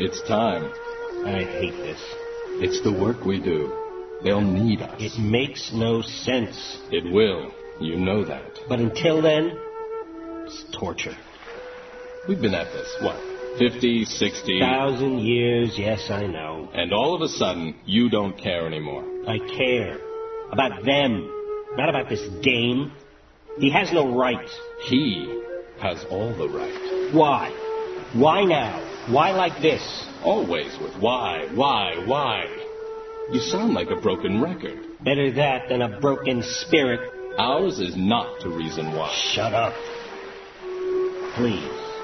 It's time. I hate this. It's the work we do. They'll need us. It makes no sense. It will. You know that. But until then, it's torture. We've been at this, 50, 60... 1,000 years, yes, I know. And all of a sudden, you don't care anymore. I care. About them. Not about this game. He has no right. He has all the right. Why? Why now? Why like this? Always with why. You sound like a broken record. Better that than a broken spirit. Ours is not to reason why. Shut up. Please.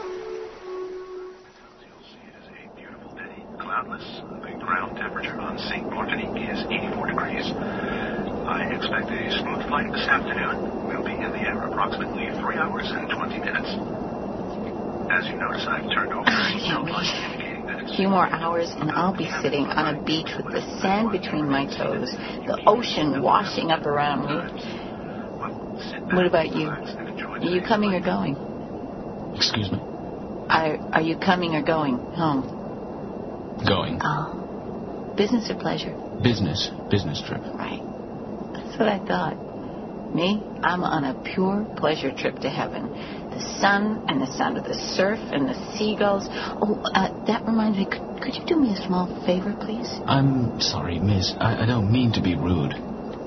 You'll see it is a beautiful day. Cloudless. The ground temperature on St. Martinique is 84 degrees. I expect a smooth flight this afternoon. We'll be in the air approximately 3 hours and 20 minutes. As you notice, I've turned over a seatbelt light indicating that it's... A few more hours and I'll be sitting on a beach with the sand between my toes, the ocean washing up around me. What about you? Are you coming or going? Excuse me? Are you coming or going home? Going. Oh. Business or pleasure? Business trip. Right. That's what I thought. Me? I'm on a pure pleasure trip to heaven. The sun and the sound of the surf and the seagulls. Oh, that reminds me, could you do me a small favor, please? I'm sorry, miss. I don't mean to be rude.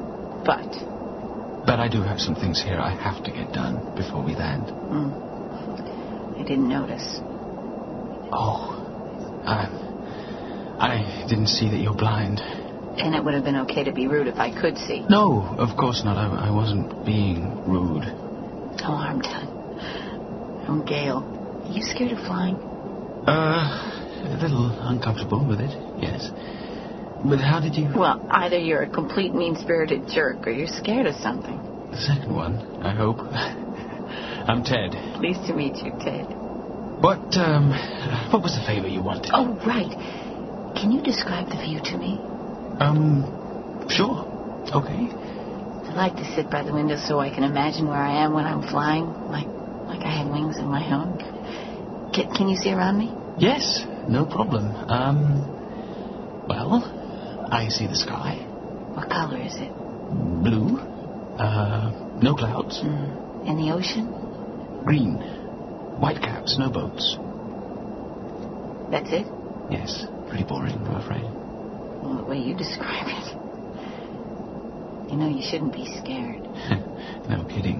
But I do have some things here I have to get done before we land. I didn't notice. Oh. I didn't see that you're blind. And it would have been okay to be rude if I could see. No, of course not. I wasn't being rude. Oh, I'm done. I'm Gail. Are you scared of flying? A little uncomfortable with it, yes. But how did you... Well, either you're a complete mean-spirited jerk or you're scared of something. The second one, I hope. I'm Ted. Pleased to meet you, Ted. What was the favor you wanted? Oh, right. Can you describe the view to me? Sure. Okay. I like to sit by the window so I can imagine where I am when I'm flying, like I have wings of my own. Can you see around me? Yes, no problem. Well, I see the sky. What color is it? Blue. No clouds. And the ocean? Green. White caps, no boats. That's it? Yes, pretty boring, I'm afraid. Well, the way you describe it. You know, you shouldn't be scared. No kidding.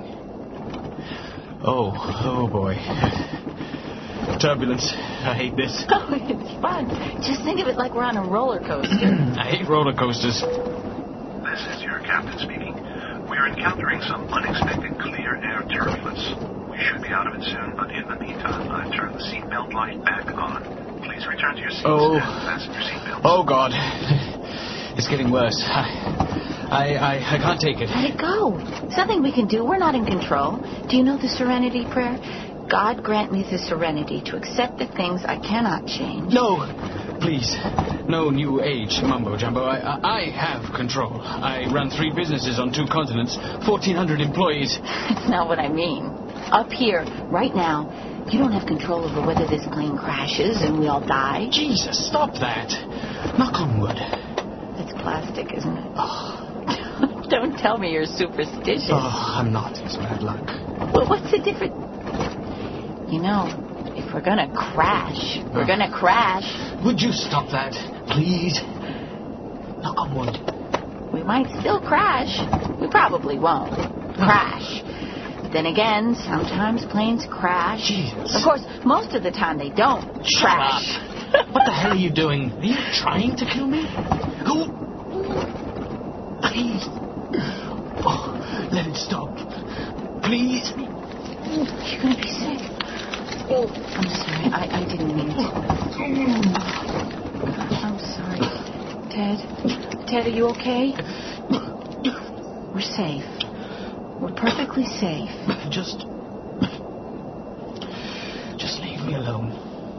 Oh boy. Turbulence. I hate this. Oh, it's fun. Just think of it like we're on a roller coaster. I hate roller coasters. This is your captain speaking. We are encountering some unexpected clear air turbulence. We should be out of it soon, but in the meantime, I've turned the seatbelt light back on. Please return to your seats and fasten your seatbelts. Oh, God. It's getting worse. I can't take it. Let it go. There's nothing we can do. We're not in control. Do you know the Serenity Prayer? God grant me the serenity to accept the things I cannot change. No, please. No new age mumbo-jumbo. I have control. I run 3 businesses on 2 continents, 1,400 employees. That's not what I mean. Up here, right now, you don't have control over whether this plane crashes and we all die. Jesus, stop that. Knock on wood. It's plastic, isn't it? Oh. Don't tell me you're superstitious. Oh, I'm not. It's bad luck. Well, what's the difference? You know, if we're gonna crash, we're gonna crash. Would you stop that, please? Knock on wood. We might still crash. We probably won't crash. But then again, sometimes planes crash. Jesus. Of course, most of the time they don't crash. Up. What the hell are you doing? Are you trying to kill me? Who? Please. Oh, let it stop. Please. You're gonna be sick. I'm sorry. I didn't mean to. I'm sorry. Ted, are you okay? We're safe. We're perfectly safe. Just leave me alone.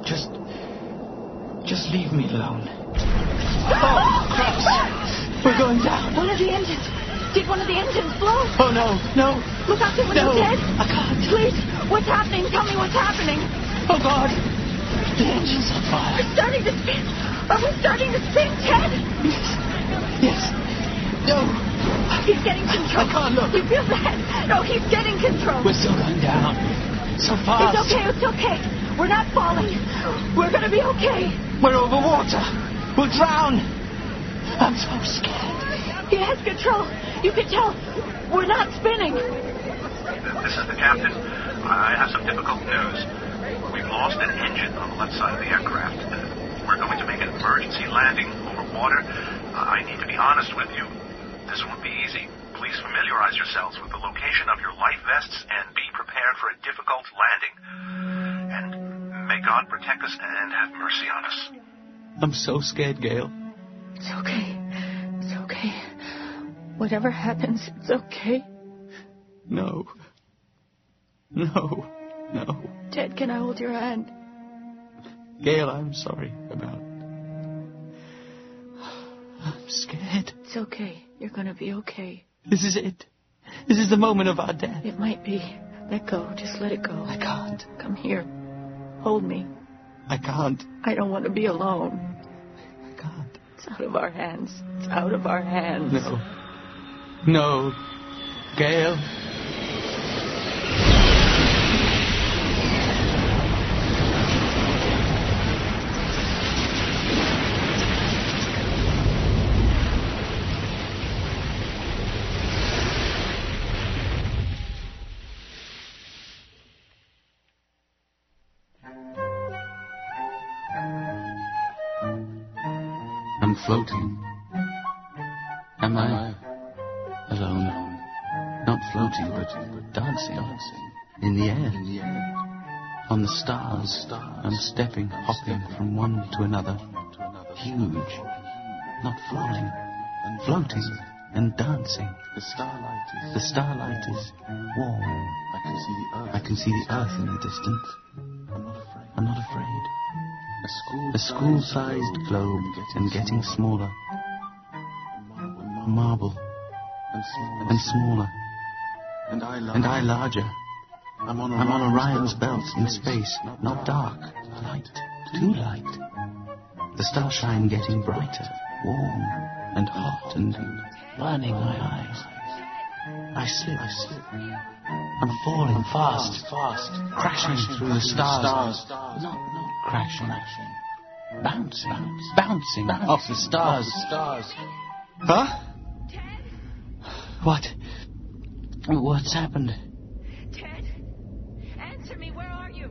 Just leave me alone. Oh, crap. We're going down. One of the engines. Did one of the engines blow? Oh, no. Look out the window, Ted. I can't. Please. What's happening? Tell me what's happening. Oh, God. The engine's on fire. We're starting to spin. Are we starting to spin, Ted? Yes. No. He's getting control. I can't look. You feel that? No, he's getting control. We're still going down. So fast. It's okay, it's okay. We're not falling. We're going to be okay. We're over water. We'll drown. I'm so scared. He has control. You can tell. We're not spinning. This is the captain. I have some difficult news. We've lost an engine on the left side of the aircraft. We're going to make an emergency landing over water. I need to be honest with you. This won't be easy. Please familiarize yourselves with the location of your life vests and be prepared for a difficult landing. And may God protect us and have mercy on us. I'm so scared, Gail. It's okay. It's okay. Whatever happens, it's okay. No. No. No. Ted, can I hold your hand? Gail, I'm sorry about... I'm scared. It's okay. You're going to be okay. This is it. This is the moment of our death. It might be. Let go. Just let it go. I can't. Come here. Hold me. I can't. I don't want to be alone. I can't. It's out of our hands. It's out of our hands. No. No. Gail. I'm floating. Am I alone? Not floating, but dancing. In the air. On the stars. I'm stepping, hopping from one to another. Huge. Not falling. Floating and dancing. The starlight is warm. I can see the earth in the distance. I'm not afraid. A school-sized globe and getting smaller. Marble. And smaller. And I larger. I'm on Orion's belt in space. Not dark. Light. Too light. The starshine getting brighter. Warm. And hot and burning my eyes. I slip. I'm falling fast. Crashing through the stars. Not crashing. Bouncing off the stars. Huh? What? What's happened? Ted, answer me. Where are you?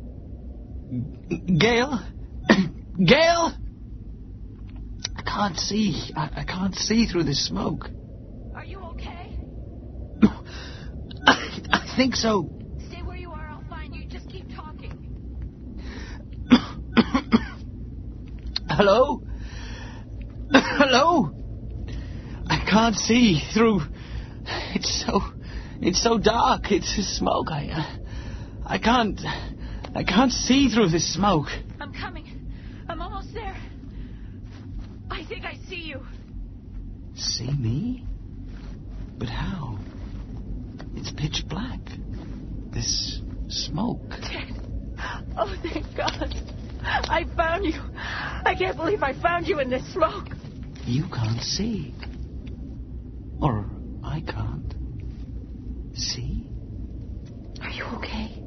Gail? Gail? I can't see. I can't see through this smoke. Are you okay? I think so. Stay where you are. I'll find you. Just keep talking. Hello? Hello? I can't see through. It's so dark. It's smoke. I can't see through this smoke. I'm coming. I'm almost there. I think I see you. See me? But how? It's pitch black. This smoke. Ted. Oh, thank God. I found you. I can't believe I found you in this smoke. You can't see. Or I can't. See? Are you okay?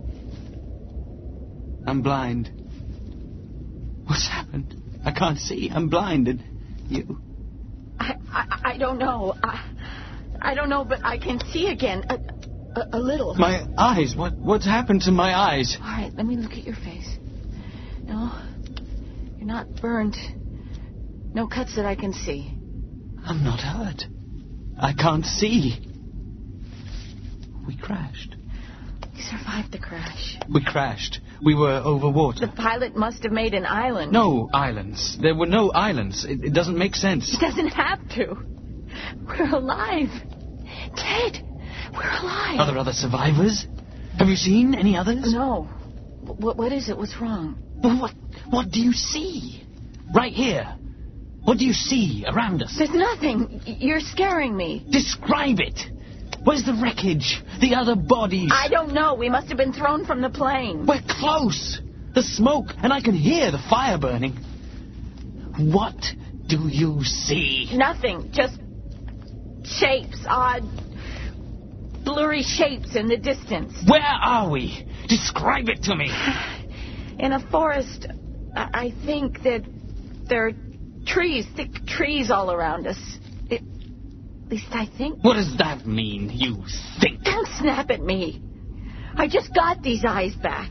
I'm blind. What's happened? I can't see. I'm blind. And you? I don't know. I don't know, but I can see again. A little. My eyes. What's happened to my eyes? All right, let me look at your face. No, you're not burned. No cuts that I can see. I'm not hurt. I can't see. We crashed. We survived the crash. We crashed. We were over water. The pilot must have made an island. No islands. There were no islands. It doesn't make sense. It doesn't have to. We're alive. Ted, we're alive. Are there other survivors? Have you seen any others? No. What is it? What's wrong? Well, what do you see? Right here. What do you see around us? There's nothing. You're scaring me. Describe it. Where's the wreckage? The other bodies? I don't know. We must have been thrown from the plane. We're close. the smoke, and I can hear the fire burning. What do you see? Nothing. Just shapes, odd, blurry shapes in the distance. Where are we? Describe it to me. In a forest, I think that there are trees, thick trees all around us. At least I think. What does that mean, you think? Don't snap at me. I just got these eyes back.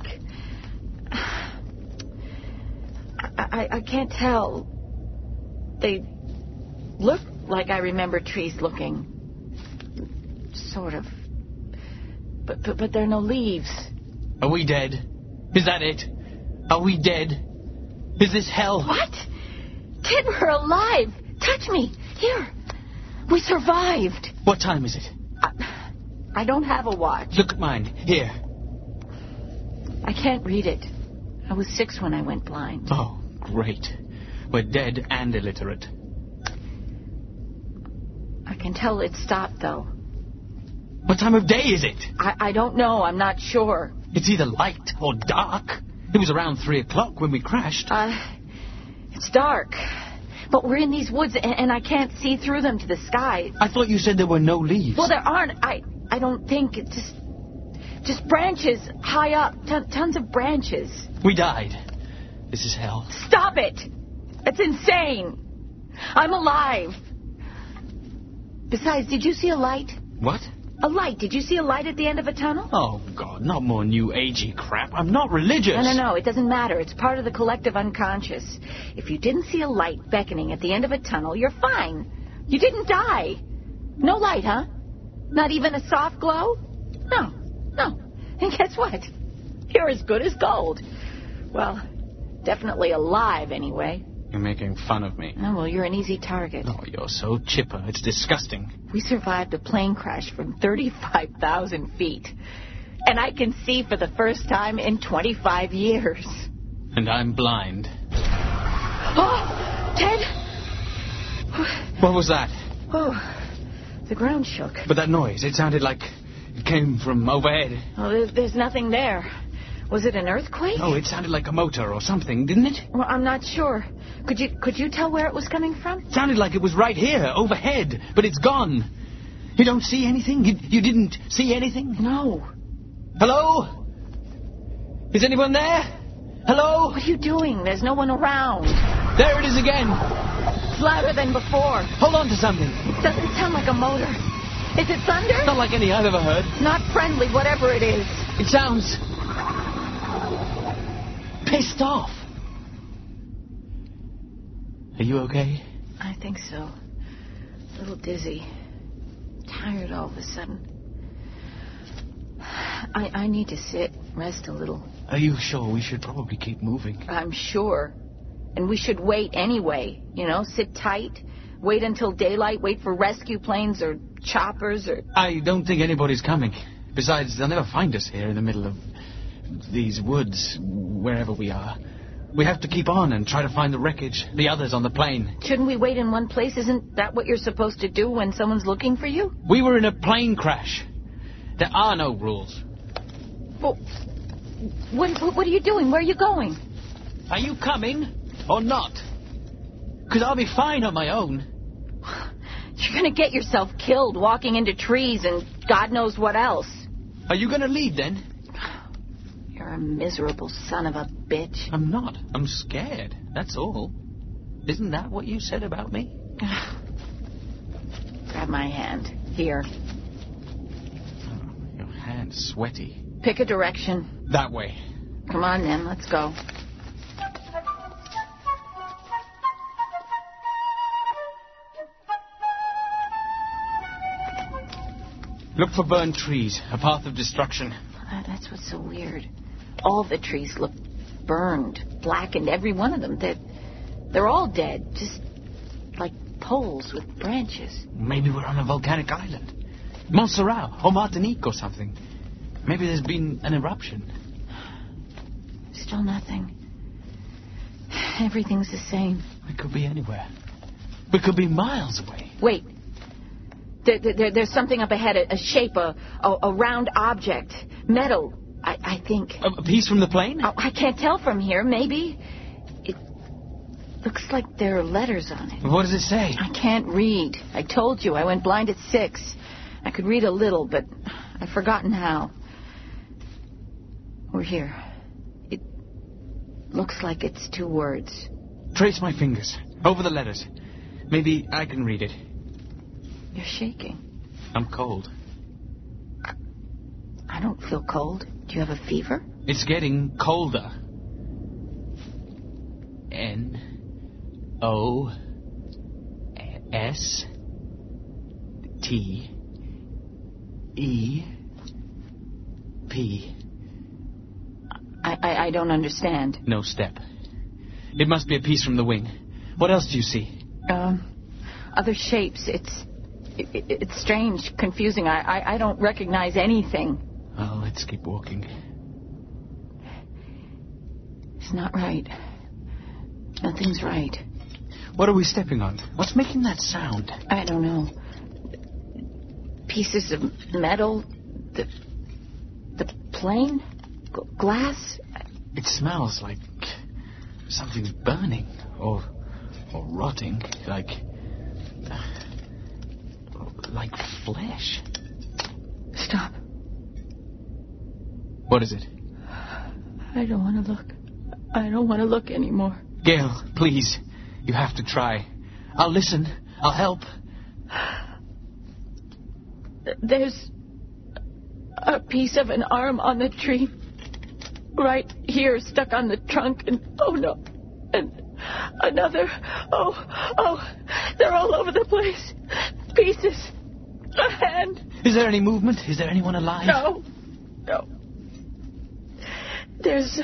I can't tell. They look like I remember trees looking. Sort of. But there are no leaves. Are we dead? Is that it? Are we dead? Is this hell? What? Kid, we're alive. Touch me. Here. We survived. What time is it? I don't have a watch. Look at mine. Here. I can't read it. I was 6 when I went blind. Oh, great. We're dead and illiterate. I can tell it stopped, though. What time of day is it? I don't know. I'm not sure. It's either light or dark. It was around 3 o'clock when we crashed. It's dark. But we're in these woods, and I can't see through them to the sky. I thought you said there were no leaves. Well, there aren't. I don't think. It's just branches high up. Tons of branches. We died. This is hell. Stop it! It's insane. I'm alive. Besides, did you see a light? What? A light. Did you see a light at the end of a tunnel? Oh, God, not more New Agey crap. I'm not religious. No. It doesn't matter. It's part of the collective unconscious. If you didn't see a light beckoning at the end of a tunnel, you're fine. You didn't die. No light, huh? Not even a soft glow? No. And guess what? You're as good as gold. Well, definitely alive anyway. You're making fun of me. Oh, well, you're an easy target. Oh, you're so chipper. It's disgusting. We survived a plane crash from 35,000 feet. And I can see for the first time in 25 years. And I'm blind. Oh, Ted! What was that? Oh, the ground shook. But that noise, it sounded like it came from overhead. Oh, there's nothing there. Was it an earthquake? Oh, it sounded like a motor or something, didn't it? Well, I'm not sure. Could you tell where it was coming from? It sounded like it was right here, overhead, but it's gone. You don't see anything? You didn't see anything? No. Hello? Is anyone there? Hello? What are you doing? There's no one around. There it is again. It's louder than before. Hold on to something. It doesn't sound like a motor. Is it thunder? Not like any I've ever heard. Not friendly, whatever it is. It sounds pissed off. Are you okay? I think so. A little dizzy. Tired all of a sudden. I need to sit, rest a little. Are you sure we should probably keep moving? I'm sure. And we should wait anyway. Sit tight. Wait until daylight. Wait for rescue planes or choppers or... I don't think anybody's coming. Besides, they'll never find us here in the middle of these woods, wherever we are. We have to keep on and try to find the wreckage, the others on the plane. Shouldn't we wait in one place? Isn't that what you're supposed to do when someone's looking for you? We were in a plane crash. There are no rules. Well, what are you doing? Where are you going? Are you coming or not? Because I'll be fine on my own. You're going to get yourself killed walking into trees and God knows what else. Are you going to leave then? You're a miserable son of a bitch. I'm not. I'm scared. That's all. Isn't that what you said about me? Grab my hand. Here. Oh, your hand's sweaty. Pick a direction. That way. Come on, then. Let's go. Look for burned trees. A path of destruction. That's what's so weird. All the trees look burned, blackened, every one of them. They're all dead, just like poles with branches. Maybe we're on a volcanic island. Montserrat or Martinique or something. Maybe there's been an eruption. Still nothing. Everything's the same. It could be anywhere. We could be miles away. Wait. There's something up ahead, a shape, a round object. Metal. I think... A piece from the plane? Oh, I can't tell from here. Maybe. It looks like there are letters on it. What does it say? I can't read. I told you, I went blind at 6. I could read a little, but I've forgotten how. We're here. It looks like it's 2 words. Trace my fingers over the letters. Maybe I can read it. You're shaking. I'm cold. I don't feel cold. Do you have a fever? It's getting colder. N-O-S-T-E-P. I don't understand. No step. It must be a piece from the wing. What else do you see? Other shapes. It's strange, confusing. I don't recognize anything. Oh, let's keep walking. It's not right. Nothing's right. What are we stepping on? What's making that sound? I don't know. Pieces of metal. The plane? Glass? It smells like something's burning or rotting, like flesh. Stop. What is it? I don't want to look. I don't want to look anymore. Gail, please. You have to try. I'll listen. I'll help. There's a piece of an arm on the tree. Right here, stuck on the trunk. And, oh, no. And another. Oh, they're all over the place. Pieces. A hand. Is there any movement? Is there anyone alive? No. There's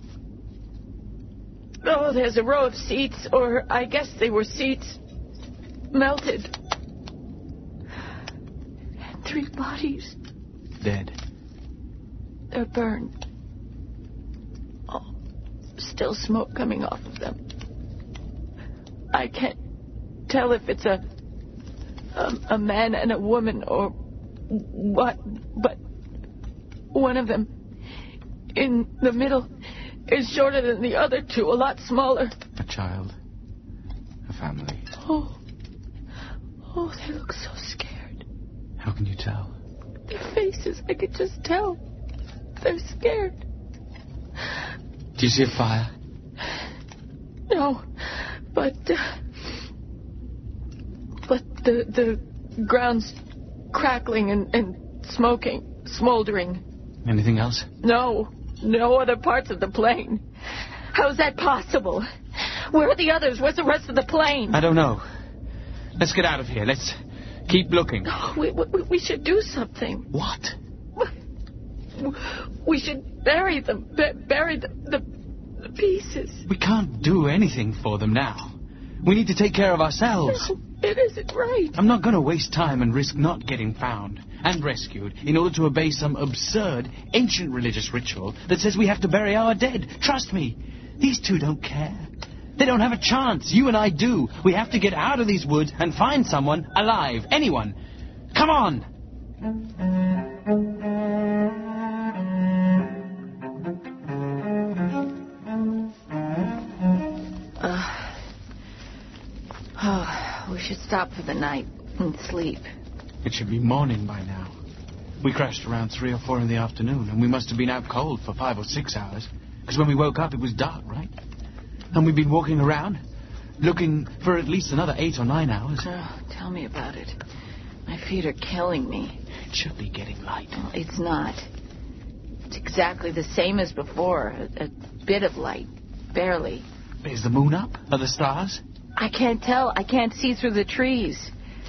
a row of seats, or I guess they were seats, melted. And 3 bodies. Dead. They're burned. Oh, still smoke coming off of them. I can't tell if it's a man and a woman or what, but one of them in the middle is shorter than the other 2, a lot smaller. A child. A family. Oh, they look so scared. How can you tell? Their faces, I could just tell. They're scared. Do you see a fire? No, but the ground's crackling and smoking, smoldering. Anything else? No other parts of the plane. How is that possible? Where are the others? Where's the rest of the plane? I don't know. Let's get out of here. Let's keep looking. We should do something. What? We should bury them. Bury the pieces. We can't do anything for them now. We need to take care of ourselves. No, it isn't right. I'm not going to waste time and risk not getting found and rescued in order to obey some absurd, ancient religious ritual that says we have to bury our dead. Trust me, these 2 don't care. They don't have a chance. You and I do. We have to get out of these woods and find someone alive. Anyone. Come on. We should stop for the night and sleep. It should be morning by now. We crashed around 3 or 4 in the afternoon, and we must have been out cold for 5 or 6 hours. Because when we woke up, it was dark, right? And we've been walking around, looking for at least another 8 or 9 hours. Oh, tell me about it. My feet are killing me. It should be getting light. Well, it's not. It's exactly the same as before. A bit of light. Barely. Is the moon up? Are the stars? I can't tell. I can't see through the trees.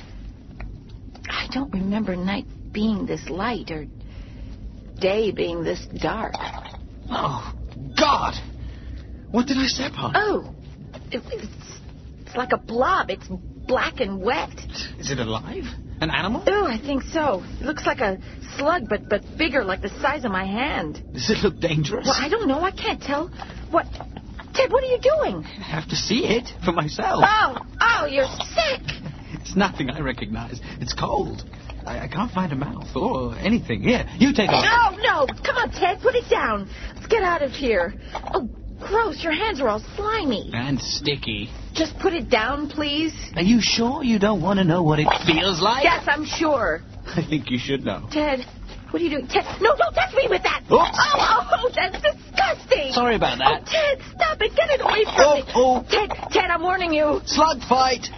I don't remember night being this light or day being this dark. Oh, God! What did I step on? Oh, it's like a blob. It's black and wet. Is it alive? An animal? Oh, I think so. It looks like a slug, but bigger, like the size of my hand. Does it look dangerous? Well, I don't know. I can't tell. What? Ted, what are you doing? I have to see it for myself. Oh, you're sick. It's nothing I recognize. It's cold. I can't find a mouth or anything. Here, you take a look. No. Come on, Ted. Put it down. Let's get out of here. Oh, gross. Your hands are all slimy. And sticky. Just put it down, please. Are you sure you don't want to know what it feels like? Yes, I'm sure. I think you should know. Ted, what are you doing? Ted, no, don't touch me with that. Oops. Oh, that's disgusting. Sorry about that. Oh, Ted, stop it. Get it away from me. Oh. Ted, I'm warning you. Slug fight.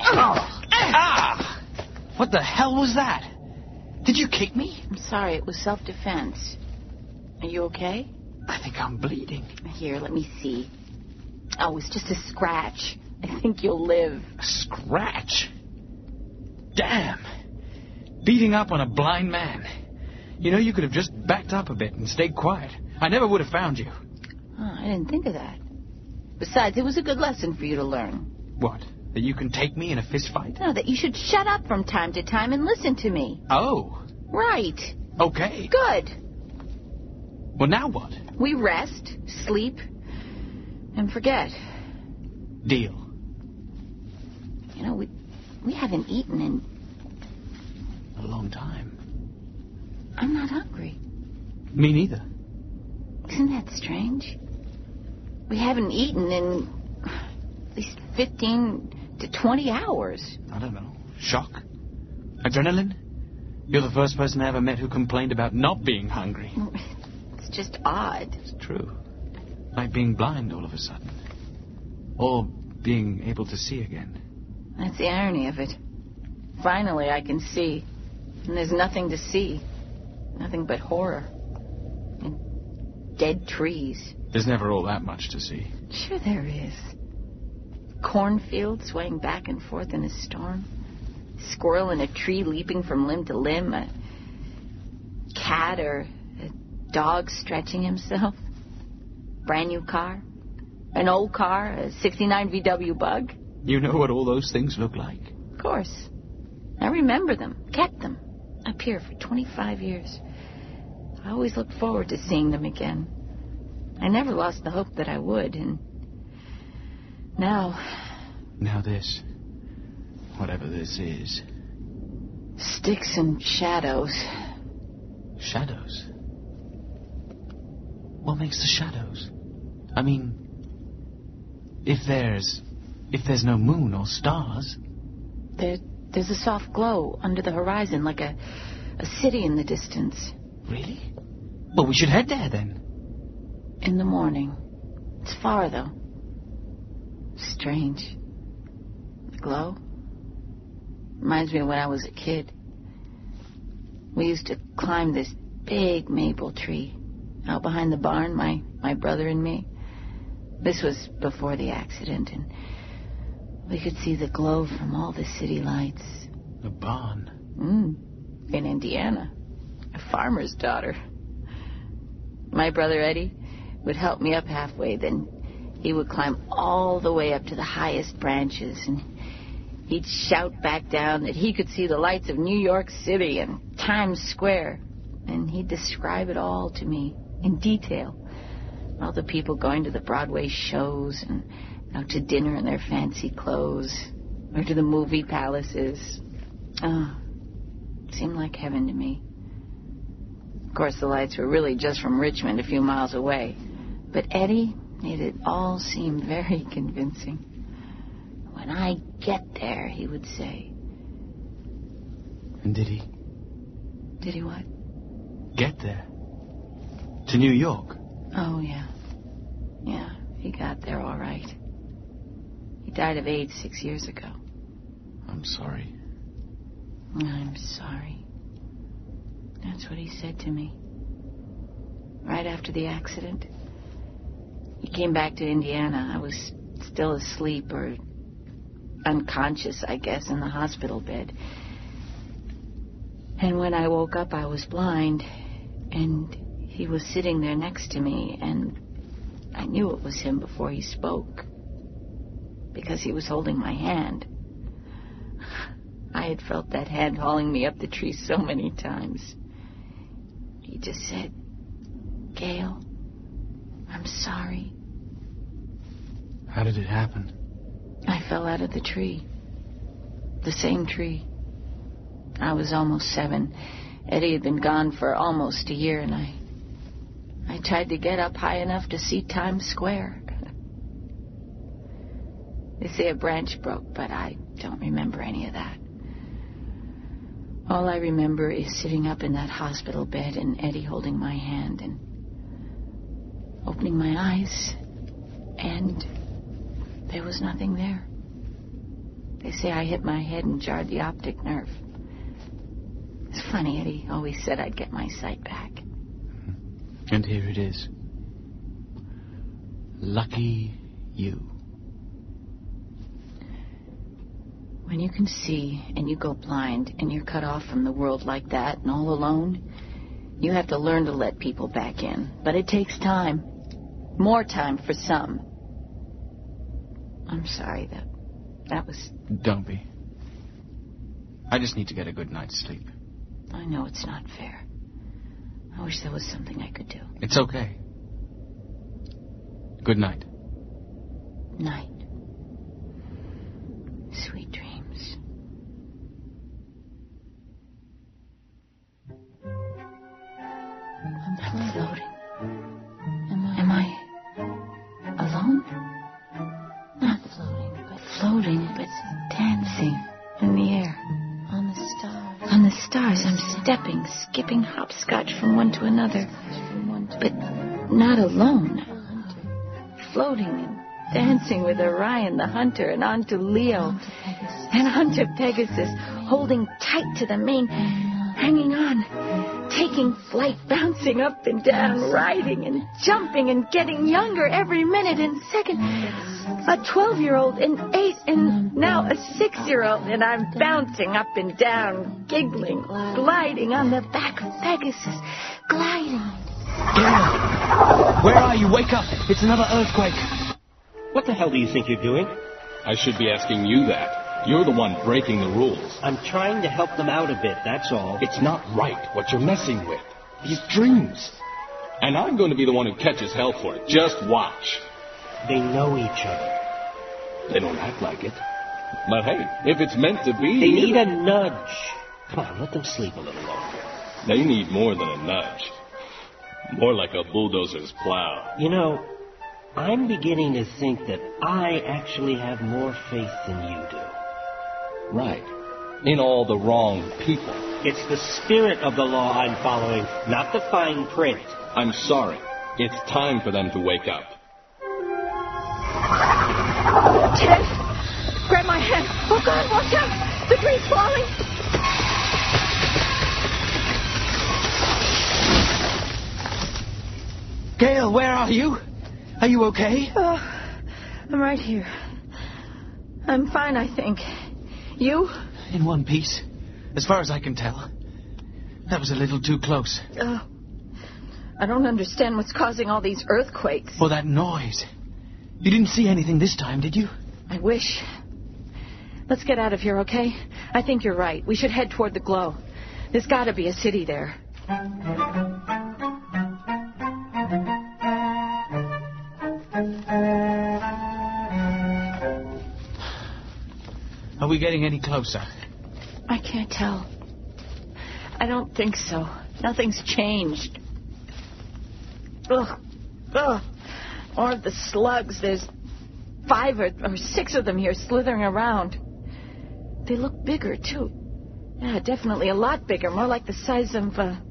Ah! What the hell was that? Did you kick me? I'm sorry. It was self-defense. Are you okay? I think I'm bleeding. Here, let me see. Oh, it's just a scratch. I think you'll live. A scratch? Damn. Beating up on a blind man. You know, you could have just backed up a bit and stayed quiet. I never would have found you. Oh, I didn't think of that. Besides, it was a good lesson for you to learn. What? That you can take me in a fist fight? No, that you should shut up from time to time and listen to me. Oh. Right. Okay. Good. Well, now what? We rest, sleep, and forget. Deal. You know, we haven't eaten in A long time. I'm not hungry. Me neither. Isn't that strange? We haven't eaten in at least 15 to 20 hours. I don't know. Shock? Adrenaline? You're the first person I ever met who complained about not being hungry. It's just odd. It's true. Like being blind all of a sudden. Or being able to see again. That's the irony of it. Finally, I can see. And there's nothing to see. Nothing but horror. And dead trees. There's never all that much to see. Sure there is. Cornfield swaying back and forth in a storm. Squirrel in a tree leaping from limb to limb. A cat or a dog stretching himself. Brand new car. An old car. A 69 VW Bug. You know what all those things look like? Of course. I remember them. Kept them. Up here for 25 years. I always looked forward to seeing them again. I never lost the hope that I would, and now... Now this. Whatever this is. Sticks and shadows. Shadows? What makes the shadows? I mean, if there's no moon or stars... There's a soft glow under the horizon, like a city in the distance. Really? Well, we should head there, then. In the morning. It's far, though. Strange. The glow? Reminds me of when I was a kid. We used to climb this big maple tree out behind the barn, my brother and me. This was before the accident, and we could see the glow from all the city lights. A barn? In Indiana. A farmer's daughter. My brother Eddie would help me up halfway, then he would climb all the way up to the highest branches, and he'd shout back down that he could see the lights of New York City and Times Square, and he'd describe it all to me in detail. All the people going to the Broadway shows and out to dinner in their fancy clothes, or to the movie palaces. Oh, it seemed like heaven to me. Of course, the lights were really just from Richmond, a few miles away. But Eddie made it all seem very convincing. When I get there, he would say. And did he? Did he what? Get there? To New York? Oh, yeah. Yeah, he got there all right. He died of AIDS 6 years ago. I'm sorry. I'm sorry. That's what he said to me. Right after the accident. He came back to Indiana. I was still asleep or unconscious, I guess, in the hospital bed. And when I woke up, I was blind. And he was sitting there next to me, and I knew it was him before he spoke. Because he was holding my hand. I had felt that hand hauling me up the tree so many times. He just said, "Gail, I'm sorry." How did it happen? I fell out of the tree. The same tree. I was almost 7. Eddie had been gone for almost a year, and I tried to get up high enough to see Times Square. They say a branch broke, but I don't remember any of that. All I remember is sitting up in that hospital bed and Eddie holding my hand and opening my eyes, and there was nothing there. They say I hit my head and jarred the optic nerve. It's funny, Eddie always said I'd get my sight back. And here it is. Lucky you. When you can see and you go blind and you're cut off from the world like that and all alone, you have to learn to let people back in. But it takes time. More time for some. I'm sorry that was... Don't be. I just need to get a good night's sleep. I know it's not fair. I wish there was something I could do. It's okay. Good night. Night. Sweet dreams. I'm floating. Am I alone? Not floating, but dancing in the air. On the stars, I'm stepping, skipping hopscotch from one to another. But not alone. Floating and dancing with Orion the hunter and on to Leo and on to Pegasus, holding tight to the mane, hanging on, taking flight, bouncing up and down, riding and jumping and getting younger every minute and second. A 12-year-old, an 8, and now a 6-year-old, and I'm bouncing up and down, giggling, gliding on the back of Pegasus, gliding. Gail! Where are you? Wake up! It's another earthquake. What the hell do you think you're doing? I should be asking you that. You're the one breaking the rules. I'm trying to help them out a bit, that's all. It's not right what you're messing with. These dreams. And I'm going to be the one who catches hell for it. Just watch. They know each other. They don't act like it. But hey, if it's meant to be... They need a nudge. Come on, let them sleep a little longer. They need more than a nudge. More like a bulldozer's plow. You know, I'm beginning to think that I actually have more faith than you do. Right. In all the wrong people. It's the spirit of the law I'm following, not the fine print. I'm sorry. It's time for them to wake up. Ted! Grab my hand. Oh, God, watch out! The tree's falling! Gail, where are you? Are you okay? Oh, I'm right here. I'm fine, I think. You? In one piece, as far as I can tell. That was a little too close. I don't understand what's causing all these earthquakes. For that noise. You didn't see anything this time, did you? I wish. Let's get out of here, okay? I think you're right. We should head toward the glow. There's got to be a city there. Are we getting any closer? I can't tell. I don't think so. Nothing's changed. Ugh. Ugh. More of the slugs. There's 5 or 6 of them here slithering around. They look bigger, too. Yeah, definitely a lot bigger. More like the size of,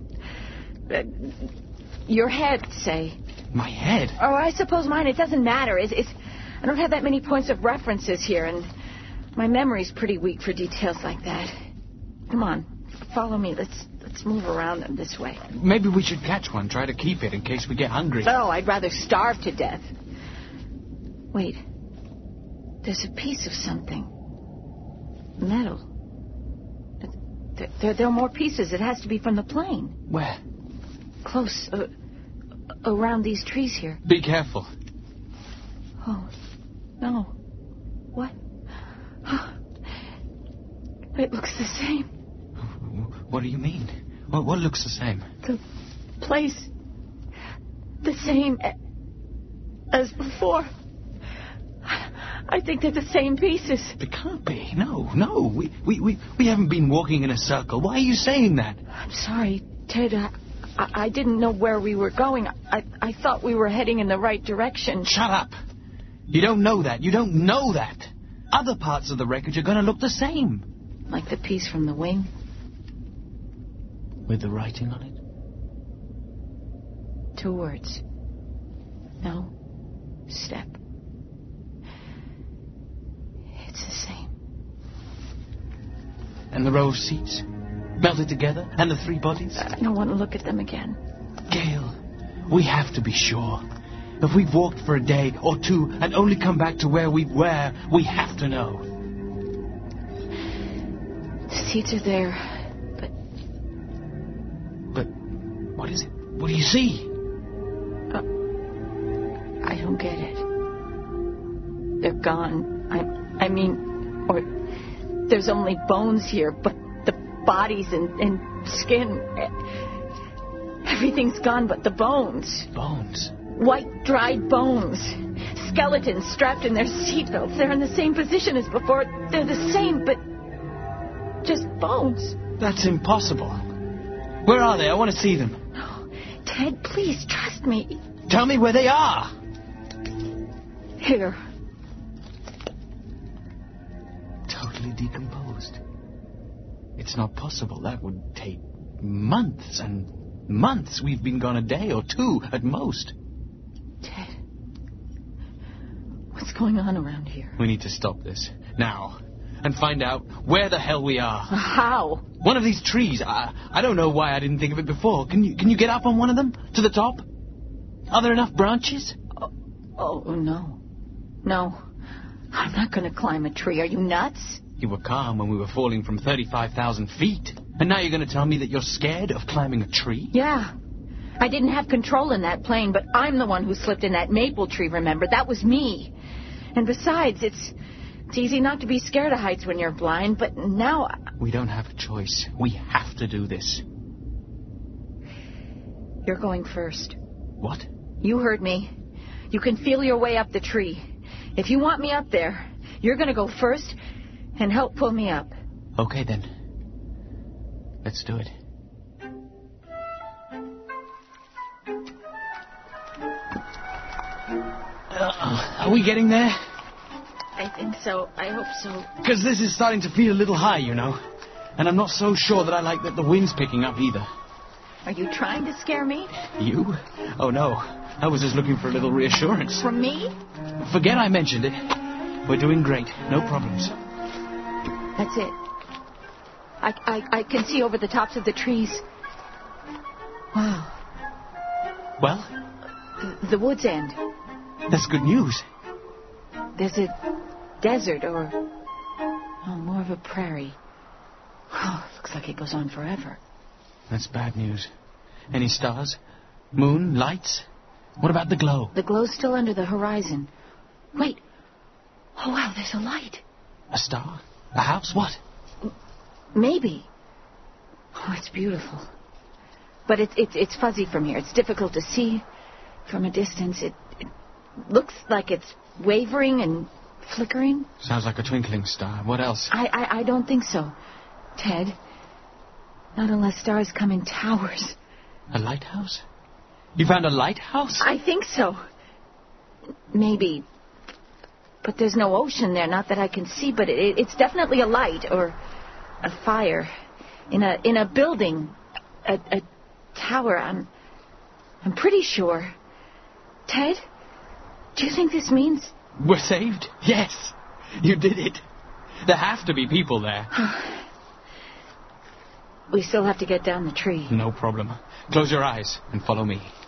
your head, say. My head? Oh, I suppose mine. It doesn't matter. I don't have that many points of references here, and my memory's pretty weak for details like that. Come on, follow me. Let's move around them this way. Maybe we should catch one, try to keep it in case we get hungry. Oh, I'd rather starve to death. Wait. There's a piece of something. Metal. There are more pieces. It has to be from the plane. Where? Close. Around these trees here. Be careful. Oh, no. What? It looks the same. What do you mean? What looks the same? The place. The same as before. I think they're the same pieces. It can't be. No. We haven't been walking in a circle. Why are you saying that? I'm sorry, Ted. I didn't know where we were going. I thought we were heading in the right direction. Shut up. You don't know that. You don't know that. Other parts of the wreckage are going to look the same. Like the piece from the wing? With the writing on it? 2 words. No step. It's the same. And the row of seats? Melted together? And the 3 bodies? I don't want to look at them again. Gail, we have to be sure. If we've walked for a day or 2 and only come back to where we were, we have to know. The seats are there, But what is it? What do you see? I don't get it. They're gone. I mean, or there's only bones here, but the bodies and skin, everything's gone but the bones. Bones? White, dried bones. Skeletons strapped in their seatbelts. They're in the same position as before. They're the same, but just bones. That's impossible. Where are they? I want to see them. No, Ted, please trust me. Tell me where they are. Here. Totally decomposed. It's not possible. That would take months and months. We've been gone a day or 2 at most. Ted, what's going on around here? We need to stop this now and find out where the hell we are. How? One of these trees. I don't know why I didn't think of it before. Can you get up on one of them? To the top? Are there enough branches? Oh, no. No. I'm not going to climb a tree. Are you nuts? You were calm when we were falling from 35,000 feet. And now you're going to tell me that you're scared of climbing a tree? Yeah. I didn't have control in that plane, but I'm the one who slipped in that maple tree, remember? That was me. And besides, it's easy not to be scared of heights when you're blind, but now... We don't have a choice. We have to do this. You're going first. What? You heard me. You can feel your way up the tree. If you want me up there, you're going to go first and help pull me up. Okay, then. Let's do it. Are we getting there? I think so. I hope so. Because this is starting to feel a little high, you know. And I'm not so sure that I like that the wind's picking up either. Are you trying to scare me? You? Oh, no. I was just looking for a little reassurance. From me? Forget I mentioned it. We're doing great. No problems. That's it. I can see over the tops of the trees. Wow. Well? The wood's end. That's good news. There's a desert or more of a prairie. Oh, looks like it goes on forever. That's bad news. Any stars? Moon? Lights? What about the glow? The glow's still under the horizon. Wait. Oh, wow, there's a light. A star? A house? What? Maybe. Oh, it's beautiful. But it's fuzzy from here. It's difficult to see from a distance. It looks like it's wavering and flickering. Sounds like a twinkling star. What else? I don't think so, Ted. Not unless stars come in towers. A lighthouse? You found a lighthouse? I think so. Maybe. But there's no ocean there, not that I can see, but it's definitely a light or a fire in a building, a tower. I'm pretty sure. Ted, do you think this means... We're saved? Yes. You did it. There have to be people there. We still have to get down the tree. No problem. Close your eyes and follow me.